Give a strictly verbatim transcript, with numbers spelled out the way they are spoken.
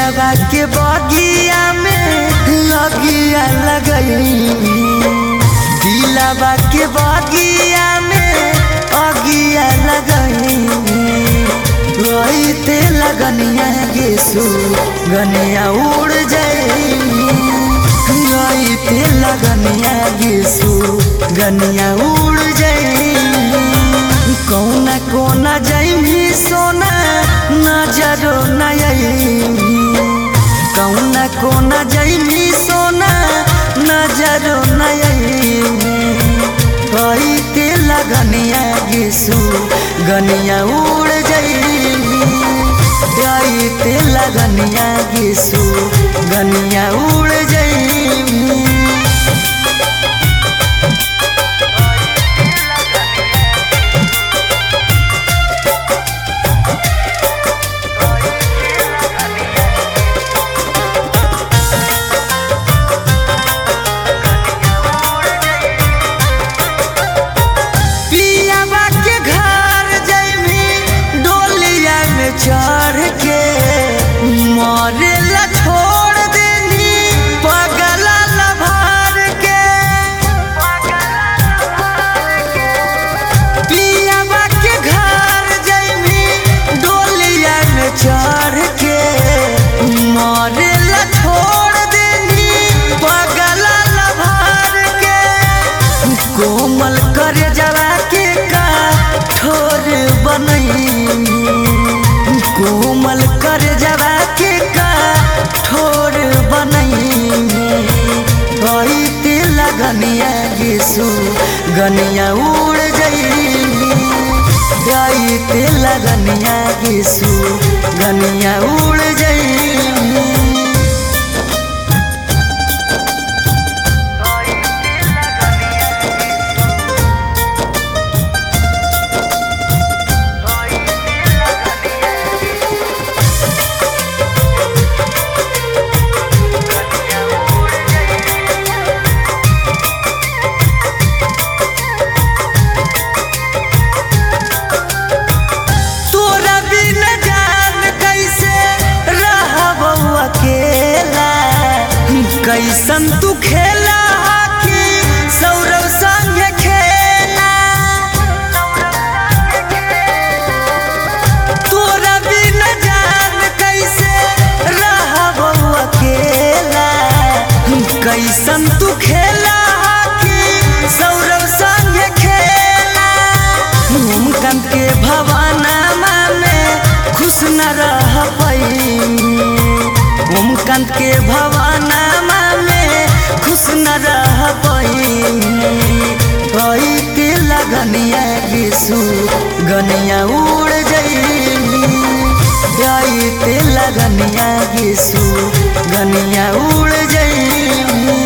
दिलवा के बगिया में लगिया लगई, दिलवा के बगिया में अगिया लगई। रोते लगनिया गेसु गनिया उड़ जाई, रोते लगनिया गेसु गनिया उड़ जाई। कौना कोना जाइमी सोना नजरो नई, कौना कोना जाइमी सोना नजरो नई। कहते लगनिया गेसु गनिया उड़ जाई, कहते लगनिया गेसु गनिया उड़ जाई। चढ़ के मरेला छोड़ देनी पगला लभार के, पियावा के घर जइमी डोलिया में चढ़ के मरेला छोड़ देनी पगला लभार के। कोमल करे जवा के का ठोर बनई, कोमल कर जवा के का ठोर बनई। कहते लगनिया गेसु गनिया उड़ जाई, कहते लगनिया गेसु गनिया उड़ जाई। कैसन तू खेला हाकी सौरव संग खेला, तोरा बिन जान कैसे रहब अकेला। कैसन तू खेला हाकी सौरव संग खेला, मुमकन के भवनमा में खुश न रह पाई, मुमकन के भवनमा खुश न रह पाई। कहते लगनिया गेसु गनिया उड़ जाई, कहते लगनिया गेसु गनिया उड़ जाई।